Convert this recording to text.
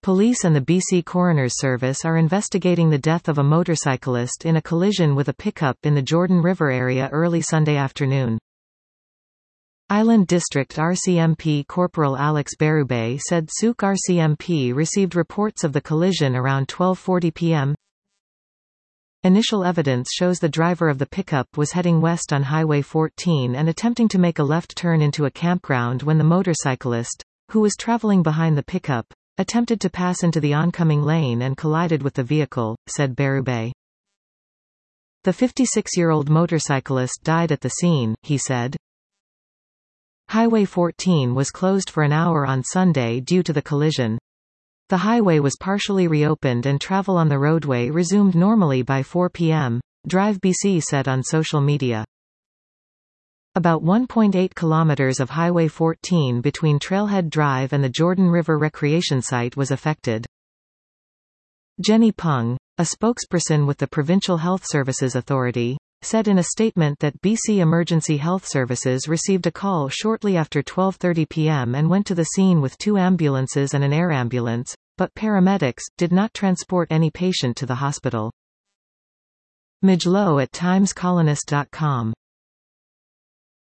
Police and the BC Coroner's Service are investigating the death of a motorcyclist in a collision with a pickup in the Jordan River area early Sunday afternoon. Island District RCMP Corporal Alex Berube said Souk RCMP received reports of the collision around 12:40 p.m. Initial evidence shows the driver of the pickup was heading west on Highway 14 and attempting to make a left turn into a campground when the motorcyclist, who was traveling behind the pickup, attempted to pass into the oncoming lane and collided with the vehicle, said Berube. The 56-year-old motorcyclist died at the scene, he said. Highway 14 was closed for an hour on Sunday due to the collision. The highway was partially reopened and travel on the roadway resumed normally by 4 p.m., Drive BC said on social media. About 1.8 kilometers of Highway 14 between Trailhead Drive and the Jordan River Recreation Site was affected. Jenny Pung, a spokesperson with the Provincial Health Services Authority, said in a statement that BC Emergency Health Services received a call shortly after 12:30 p.m. and went to the scene with 2 ambulances and an air ambulance, but paramedics did not transport any patient to the hospital. Midge Lowe at TimesColonist.com